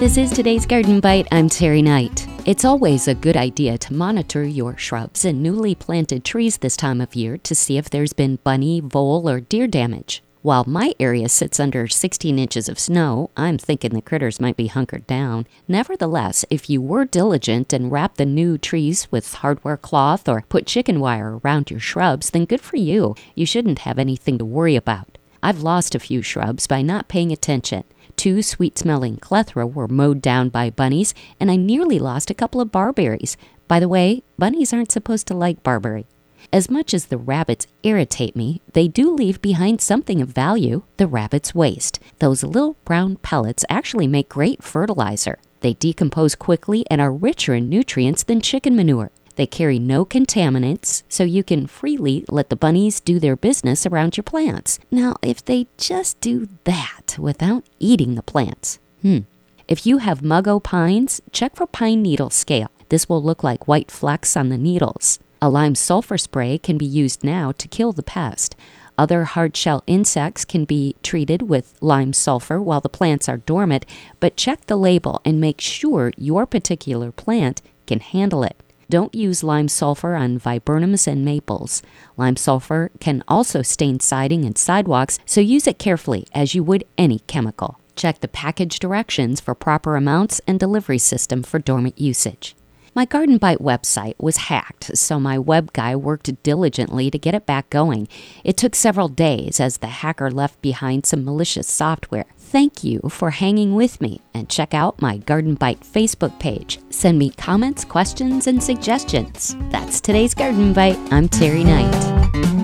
This is today's Garden Bite. I'm Terry Knight. It's always a good idea to monitor your shrubs and newly planted trees this time of year to see if there's been bunny, vole, or deer damage. While my area sits under 16 inches of snow, I'm thinking the critters might be hunkered down. Nevertheless, if you were diligent and wrapped the new trees with hardware cloth or put chicken wire around your shrubs, then good for you. You shouldn't have anything to worry about. I've lost a few shrubs by not paying attention. 2 sweet-smelling clethra were mowed down by bunnies, and I nearly lost a couple of barberries. By the way, bunnies aren't supposed to like barberry. As much as the rabbits irritate me, they do leave behind something of value, the rabbit's waste. Those little brown pellets actually make great fertilizer. They decompose quickly and are richer in nutrients than chicken manure. They carry no contaminants, so you can freely let the bunnies do their business around your plants. Now, if they just do that without eating the plants. If you have Muggo pines, check for pine needle scale. This will look like white flecks on the needles. A lime sulfur spray can be used now to kill the pest. Other hard-shell insects can be treated with lime sulfur while the plants are dormant, but check the label and make sure your particular plant can handle it. Don't use lime sulfur on viburnums and maples. Lime sulfur can also stain siding and sidewalks, so use it carefully as you would any chemical. Check the package directions for proper amounts and delivery system for dormant usage. My Garden Bite website was hacked, so my web guy worked diligently to get it back going. It took several days as the hacker left behind some malicious software. Thank you for hanging with me, and check out my Garden Bite Facebook page. Send me comments, questions, and suggestions. That's today's Garden Bite. I'm Terry Knight.